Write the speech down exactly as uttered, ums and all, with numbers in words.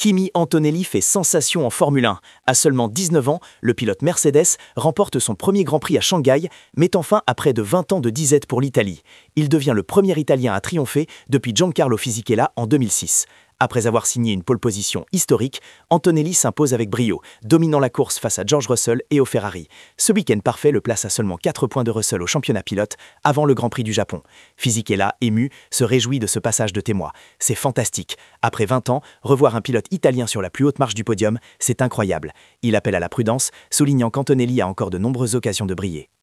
Kimi Antonelli fait sensation en Formule un. À seulement dix-neuf ans, le pilote Mercedes remporte son premier Grand Prix à Shanghai, mettant fin à près de vingt ans de disette pour l'Italie. Il devient le premier Italien à triompher depuis Giancarlo Fisichella en deux mille six. Après avoir signé une pole position historique, Antonelli s'impose avec brio, dominant la course face à George Russell et au Ferrari. Ce week-end parfait le place à seulement quatre points de Russell au championnat pilote avant le Grand Prix du Japon. Fisichella, ému, se réjouit de ce passage de témoin. C'est fantastique. Après vingt ans, revoir un pilote italien sur la plus haute marche du podium, c'est incroyable. Il appelle à la prudence, soulignant qu'Antonelli a encore de nombreuses occasions de briller.